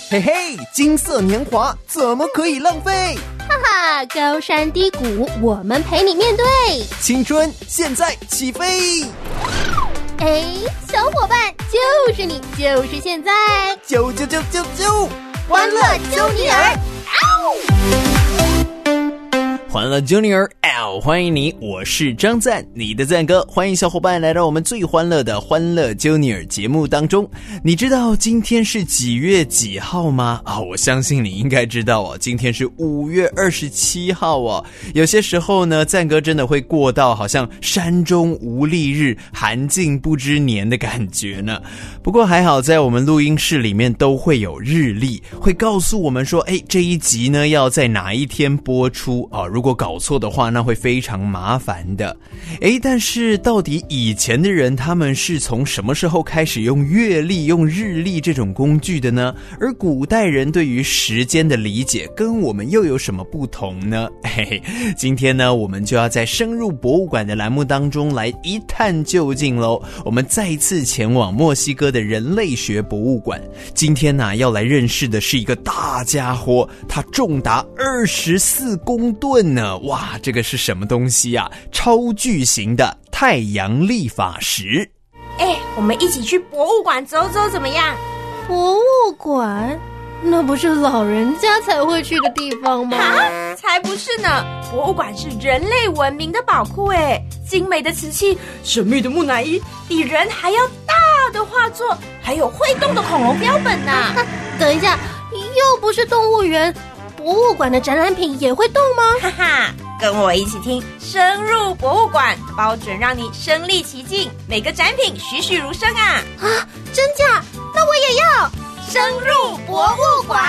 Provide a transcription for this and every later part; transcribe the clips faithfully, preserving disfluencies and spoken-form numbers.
嘿嘿，金色年华怎么可以浪费？ 哈哈，高山低谷，我们陪你面对。 青春现在起飞！ 哎，小伙伴，就是你，就是现在， 啾啾啾啾啾， 欢乐啾尼尔！ 欢乐 Junior L， 欢迎你，我是张赞，你的赞哥。欢迎小伙伴来到我们最欢乐的欢乐 Junior 节目当中。你知道今天是几月几号吗？啊、哦，我相信你应该知道哦，今天是五月二十七号哦。有些时候呢，赞哥真的会过到好像山中无历日，寒尽不知年的感觉呢。不过还好，在我们录音室里面都会有日历，会告诉我们说，哎，这一集呢要在哪一天播出啊、哦？如果搞错的话，那会非常麻烦的。诶，但是到底以前的人他们是从什么时候开始用月历、用日历这种工具的呢？而古代人对于时间的理解跟我们又有什么不同呢？嘿嘿，今天呢，我们就要在深入博物馆的栏目当中来一探究竟咯。我们再一次前往墨西哥的人类学博物馆。今天呢、啊，要来认识的是一个大家伙，它重达二十四公吨呢。哇，这个是什么东西啊？超巨型的太阳历法石。 哎，我们一起去博物馆走走怎么样？ 博物馆？那不是老人家才会去的地方吗？ 啊，才不是呢！博物馆是人类文明的宝库，哎，精美的瓷器、神秘的木乃伊、比人还要大的画作，还有会动的恐龙标本呢、啊啊。等一下，又不是动物园，博物馆的展览品也会动吗？ 哈哈，跟我一起听深入博物馆，保准让你身临其境，每个展品栩栩如生啊！ 啊，真假？那我也要深入博物馆。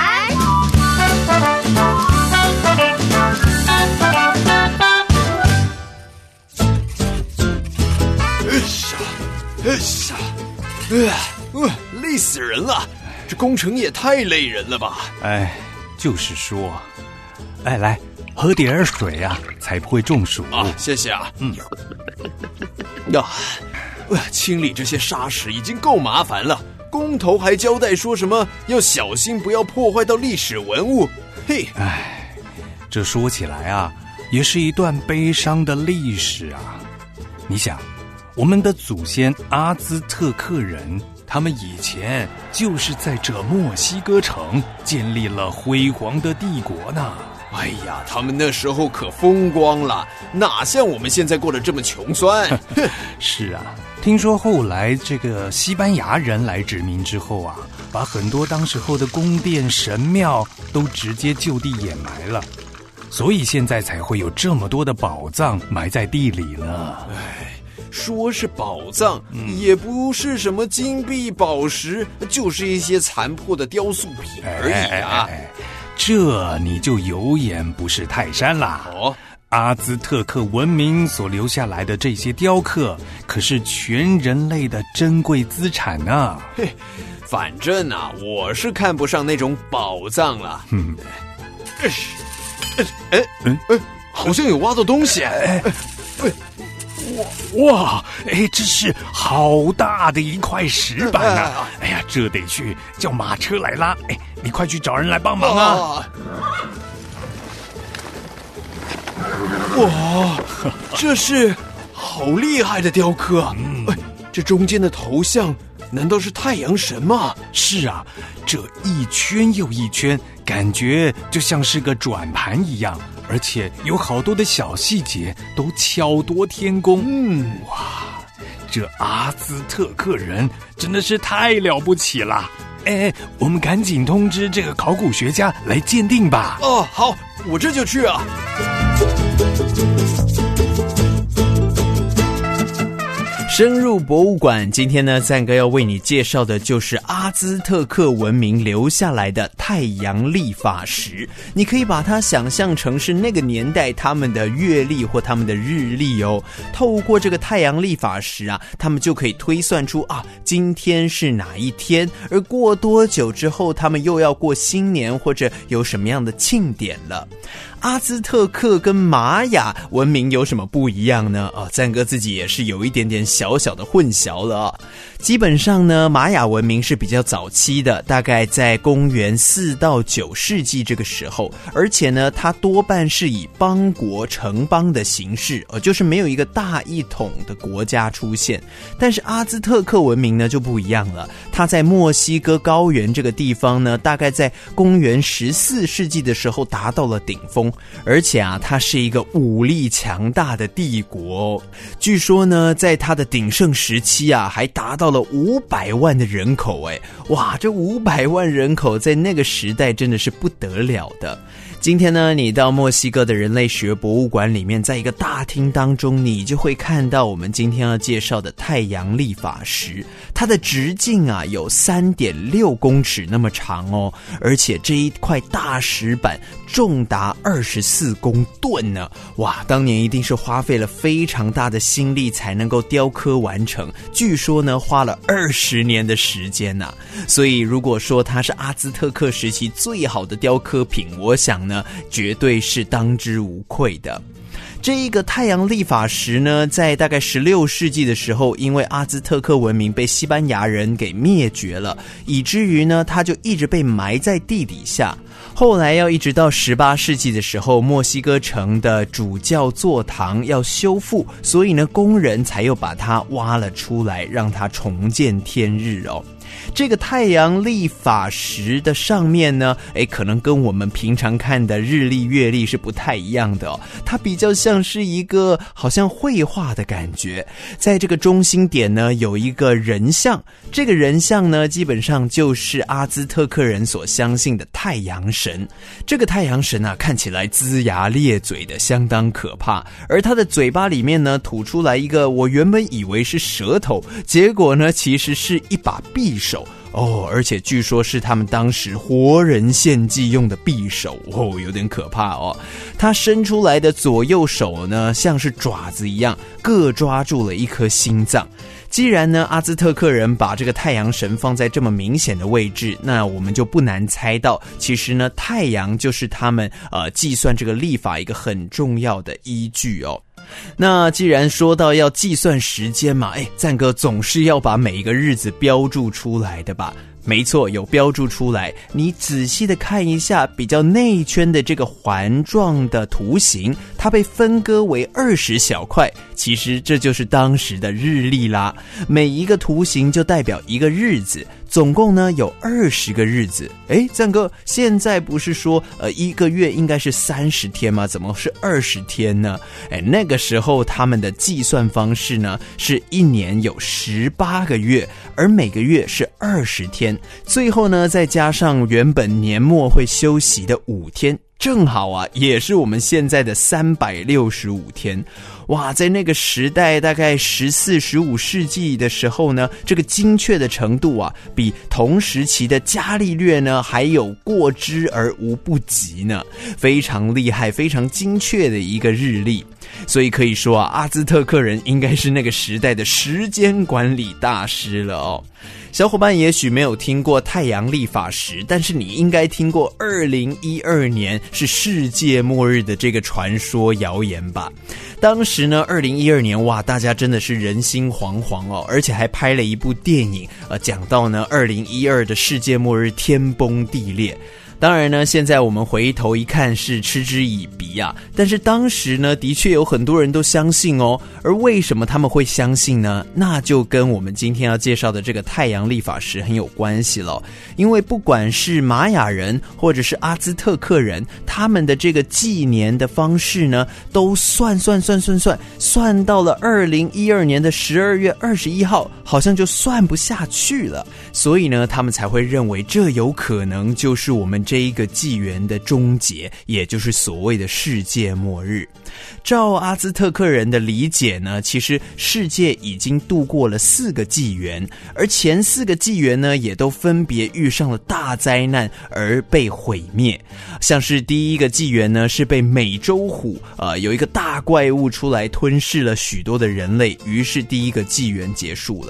哎呀，哎呀，呃，呃，累死人了！这工程也太累人了吧？ 哎，就是说，哎，来喝点水啊，才不会中暑啊！谢谢啊。 嗯， 呀、呃，清理这些沙石已经够麻烦了，工头还交代说什么要小心，不要破坏到历史文物。嘿， 哎，这说起来啊，也是一段悲伤的历史啊。你想，我们的祖先阿兹特克人，他们以前就是在这墨西哥城建立了辉煌的帝国呢。 哎呀，他们那时候可风光了，哪像我们现在过得这么穷酸。 是啊，听说后来这个西班牙人来殖民之后啊，把很多当时候的宫殿神庙都直接就地掩埋了，所以现在才会有这么多的宝藏埋在地里呢。 哎，说是宝藏、嗯、也不是什么金币宝石，就是一些残破的雕塑品而已啊。哎哎哎， 这你就有眼不识泰山啦。 哦， 阿兹特克文明所留下来的这些雕刻，可是全人类的珍贵资产啊。 嘿，反正啊，我是看不上那种宝藏了。 嗯， 哎，哎，哎，哎，好像有挖到东西。哎，哎， 哇，哎，这是好大的一块石板啊！哎呀，这得去叫马车来拉。哎，你快去找人来帮忙啊！ 哇，这是好厉害的雕刻啊！ 嗯， 哎，这中间的头像难道是太阳神吗？ 是啊，这一圈又一圈，感觉就像是个转盘一样，而且有好多的小细节都巧夺天工。 嗯， 哇，这阿兹特克人真的是太了不起了！哎，我们赶紧通知这个考古学家来鉴定吧。 哦，好，我这就去啊。深入博物馆，今天呢，赞哥要为你介绍的就是阿兹特克文明留下来的太阳历法石。你可以把它想象成是那个年代他们的月历或他们的日历哦。透过这个太阳历法石啊，他们就可以推算出啊，今天是哪一天，而过多久之后，他们又要过新年或者有什么样的庆典了。阿兹特克跟玛雅文明有什么不一样呢？啊，赞哥自己也是有一点点小小的混淆了啊。 基本上呢，玛雅文明是比较早期的，大概在公元四到九世纪这个时候，而且呢，它多半是以邦国城邦的形式，呃，就是没有一个大一统的国家出现。但是阿兹特克文明呢就不一样了，它在墨西哥高原这个地方呢，大概在公元十四世纪的时候达到了顶峰，而且啊，它是一个武力强大的帝国哦。据说呢，在它的鼎盛时期啊，还达到了五百万的人口，哎，哇，这五百万人口在那个时代真的是不得了的。今天呢，你到墨西哥的人类学博物馆里面，在一个大厅当中，你就会看到我们今天要介绍的太阳历法石，它的直径啊有 三点六公尺那么长哦，而且这一块大石板重达二十四公吨呢，哇，当年一定是花费了非常大的心力才能够雕刻完成，据说呢花了二十年的时间呐、啊。所以如果说它是阿兹特克时期最好的雕刻品，我想呢绝对是当之无愧的。这一个太阳历法石呢，在大概十六世纪的时候，因为阿兹特克文明被西班牙人给灭绝了，以至于呢，它就一直被埋在地底下。后来要一直到十八世纪的时候，墨西哥城的主教座堂要修复，所以呢，工人才又把它挖了出来，让它重见天日哦。这个太阳历法石的上面呢，诶，可能跟我们平常看的日历月历是不太一样的哦，它比较像是一个好像绘画的感觉。在这个中心点呢，有一个人像，这个人像呢，基本上就是阿兹特克人所相信的太阳神。这个太阳神啊，看起来龇牙咧嘴的，相当可怕，而他的嘴巴里面呢，吐出来一个我原本以为是舌头，结果呢，其实是一把匕首哦，而且据说是他们当时活人献祭用的匕首哦，有点可怕哦。他伸出来的左右手呢，像是爪子一样，各抓住了一颗心脏。既然呢，阿兹特克人把这个太阳神放在这么明显的位置，那我们就不难猜到，其实呢，太阳就是他们呃计算这个历法一个很重要的依据哦。那既然说到要计算时间嘛，哎，赞哥总是要把每一个日子标注出来的吧？没错，有标注出来。你仔细的看一下比较内圈的这个环状的图形，它被分割为二十小块，其实这就是当时的日历啦。每一个图形就代表一个日子，总共呢有二十个日子。诶，赞哥，现在不是说呃一个月应该是三十天吗？怎么是二十天呢？诶，那个时候他们的计算方式呢，是一年有十八个月，而每个月是二十天，最后呢再加上原本年末会休息的五天，正好啊，也是我们现在的三百六十五天。哇，在那个时代，大概十四、十五世纪的时候呢，这个精确的程度啊，比同时期的伽利略呢还有过之而无不及呢，非常厉害、非常精确的一个日历。所以可以说啊，阿兹特克人应该是那个时代的时间管理大师了哦。小伙伴也许没有听过太阳历法石，但是你应该听过二零一二年是世界末日的这个传说谣言吧。当时呢二零一二年，哇，大家真的是人心惶惶哦，而且还拍了一部电影呃，讲到呢二零一二的世界末日天崩地裂。当然呢，现在我们回头一看是嗤之以鼻啊，但是当时呢，的确有很多人都相信哦。而为什么他们会相信呢？那就跟我们今天要介绍的这个太阳历法石很有关系了。因为不管是玛雅人或者是阿兹特克人，他们的这个纪年的方式呢，都算算算算算算到了二零一二年的十二月二十一号，好像就算不下去了。所以呢，他们才会认为这有可能就是我们这一个纪元的终结，也就是所谓的世界末日。照阿兹特克人的理解呢，其实世界已经度过了四个纪元，而前四个纪元呢，也都分别遇上了大灾难而被毁灭。像是第一个纪元呢，是被美洲虎呃有一个大怪物出来吞噬了许多的人类，于是第一个纪元结束了。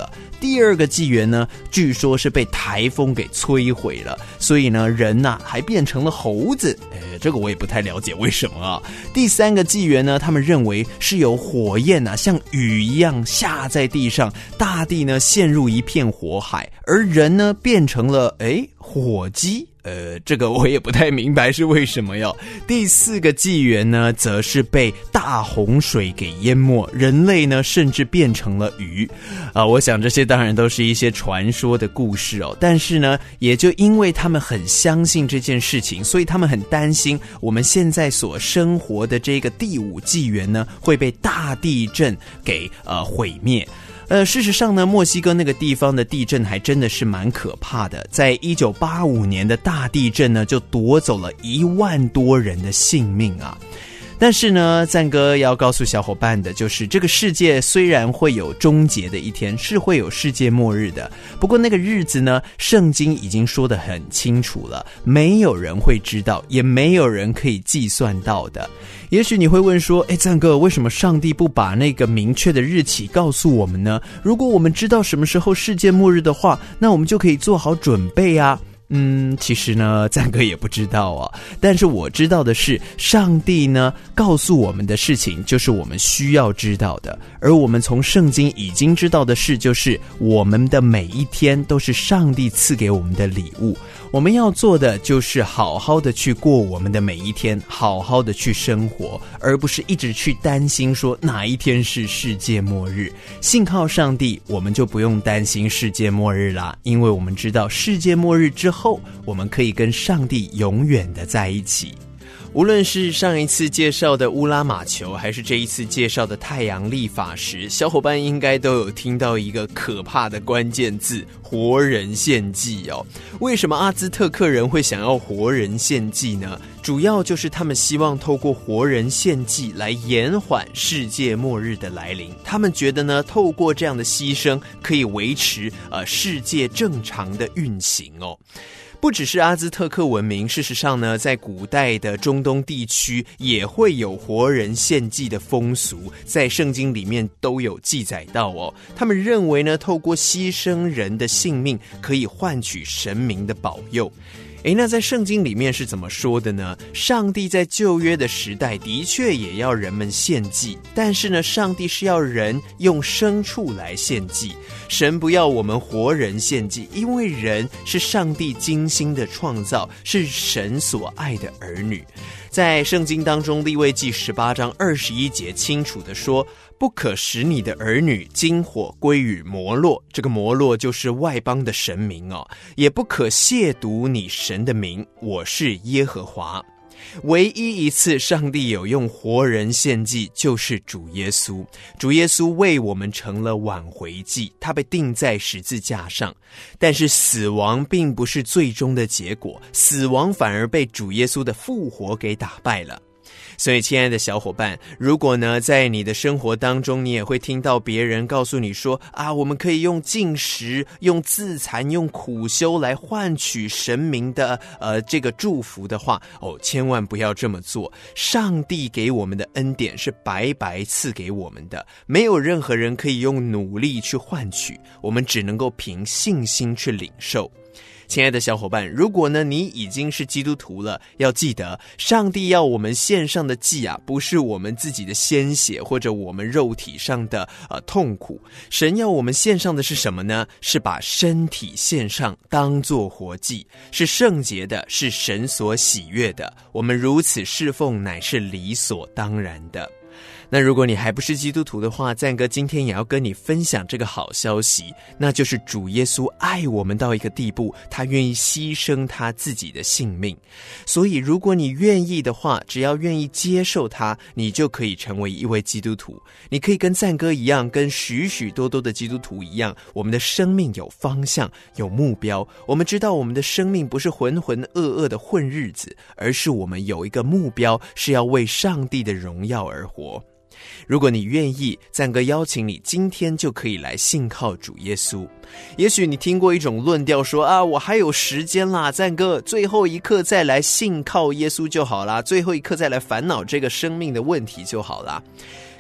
了。第二个纪元呢，据说是被台风给摧毁了，所以呢，人呐、啊、还变成了猴子。呃，这个我也不太了解为什么啊。第三个纪元呢，他们认为是有火焰啊，像雨一样下在地上，大地呢陷入一片火海，而人呢变成了诶火鸡。呃，这个我也不太明白是为什么哟。第四个纪元呢，则是被大洪水给淹没，人类呢甚至变成了鱼。啊、呃，我想这些当然都是一些传说的故事哦。但是呢，也就因为他们很相信这件事情，所以他们很担心我们现在所生活的这个第五纪元呢会被大地震给呃毁灭。呃，事实上呢，墨西哥那个地方的地震还真的是蛮可怕的。在一九八五年的大地震呢，就夺走了一万多人的性命啊。但是呢，赞哥要告诉小伙伴的就是，这个世界虽然会有终结的一天，是会有世界末日的，不过那个日子呢，圣经已经说得很清楚了，没有人会知道，也没有人可以计算到的。也许你会问说，诶，赞哥，为什么上帝不把那个明确的日期告诉我们呢？如果我们知道什么时候世界末日的话，那我们就可以做好准备啊。嗯，其实呢，赞哥也不知道啊。但是我知道的是，上帝呢告诉我们的事情，就是我们需要知道的。而我们从圣经已经知道的事，就是我们的每一天都是上帝赐给我们的礼物。我们要做的就是好好的去过我们的每一天，好好的去生活，而不是一直去担心说哪一天是世界末日。信靠上帝，我们就不用担心世界末日啦，因为我们知道世界末日之后，我们可以跟上帝永远的在一起。无论是上一次介绍的乌拉马球，还是这一次介绍的太阳历法时，小伙伴应该都有听到一个可怕的关键字：活人献祭哦。为什么阿兹特克人会想要活人献祭呢？主要就是他们希望透过活人献祭来延缓世界末日的来临。他们觉得呢，透过这样的牺牲，可以维持呃世界正常的运行哦。不只是阿兹特克文明，事实上呢，在古代的中东地区也会有活人献祭的风俗，在圣经里面都有记载到哦。他们认为呢，透过牺牲人的性命，可以换取神明的保佑。诶，那在圣经里面是怎么说的呢？上帝在旧约的时代的确也要人们献祭，但是呢，上帝是要人用牲畜来献祭，神不要我们活人献祭，因为人是上帝精心的创造，是神所爱的儿女。在圣经当中，利未记十八章二十一节清楚的说，不可使你的儿女经火归于摩洛，这个摩洛就是外邦的神明哦，也不可亵渎你神的名，我是耶和华。唯一一次上帝有用活人献祭，就是主耶稣。主耶稣为我们成了挽回祭，他被钉在十字架上。但是死亡并不是最终的结果，死亡反而被主耶稣的复活给打败了。所以亲爱的小伙伴，如果呢在你的生活当中，你也会听到别人告诉你说啊，我们可以用禁食、用自残、用苦修来换取神明的呃这个祝福的话，哦，千万不要这么做。上帝给我们的恩典是白白赐给我们的，没有任何人可以用努力去换取，我们只能够凭信心去领受。亲爱的小伙伴，如果呢你已经是基督徒了，要记得上帝要我们献上的祭啊，不是我们自己的鲜血或者我们肉体上的呃痛苦，神要我们献上的是什么呢？是把身体献上，当作活祭，是圣洁的，是神所喜悦的。我们如此侍奉乃是理所当然的。那如果你还不是基督徒的话，赞哥今天也要跟你分享这个好消息，那就是主耶稣爱我们到一个地步，他愿意牺牲他自己的性命。所以如果你愿意的话，只要愿意接受他，你就可以成为一位基督徒。你可以跟赞哥一样，跟许许多多的基督徒一样，我们的生命有方向，有目标。我们知道我们的生命不是浑浑噩噩的混日子，而是我们有一个目标，是要为上帝的荣耀而活。如果你愿意，赞哥邀请你今天就可以来信靠主耶稣。也许你听过一种论调说啊，我还有时间啦，赞哥最后一刻再来信靠耶稣就好啦，最后一刻再来烦恼这个生命的问题就好啦。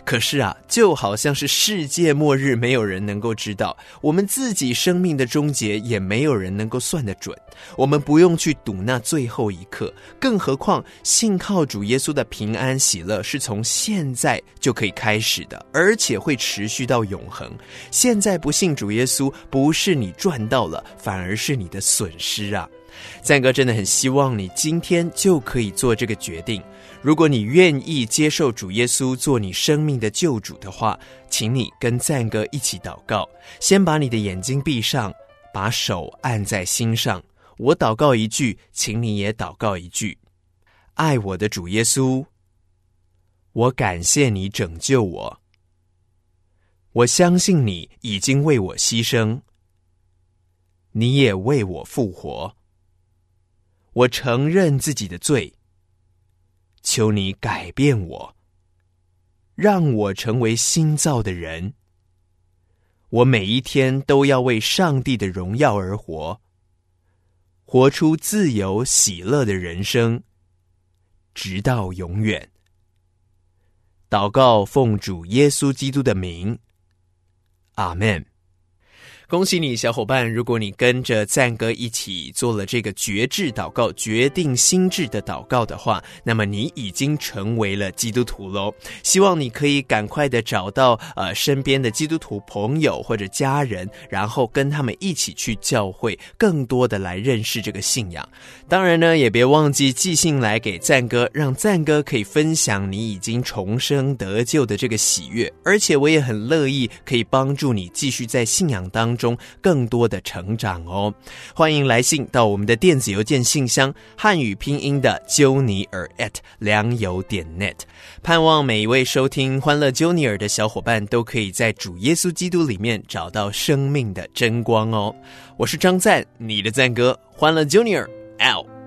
可是啊，就好像是世界末日，没有人能够知道，我们自己生命的终结也没有人能够算得准。我们不用去赌那最后一刻，更何况信靠主耶稣的平安喜乐是从现在就可以开始的，而且会持续到永恒。现在不信主耶稣，不是你赚到了，反而是你的损失啊。赞哥真的很希望你今天就可以做这个决定。如果你愿意接受主耶稣做你生命的救主的话，请你跟赞哥一起祷告。先把你的眼睛闭上，把手按在心上，我祷告一句，请你也祷告一句。爱我的主耶稣，我感谢你拯救我，我相信你已经为我牺牲，你也为我复活。我承认自己的罪，求你改变我，让我成为新造的人。我每一天都要为上帝的荣耀而活，活出自由喜乐的人生，直到永远。祷告奉主耶稣基督的名，阿们。恭喜你，小伙伴！如果你跟着赞哥一起做了这个决志祷告，决定心志的祷告的话，那么你已经成为了基督徒咯。希望你可以赶快的找到呃身边的基督徒朋友或者家人，然后跟他们一起去教会，更多的来认识这个信仰。当然呢，也别忘记寄信来给赞哥，让赞哥可以分享你已经重生得救的这个喜悦。而且我也很乐意可以帮助你继续在信仰当中中更多的成长哦。欢迎来信到我们的电子邮件信箱，汉语拼音的揪尼尔 at 良友点 net。 盼望每一位收听欢乐揪尼尔的小伙伴都可以在主耶稣基督里面找到生命的真光哦。我是张赞，你的赞哥，欢乐揪尼尔 out。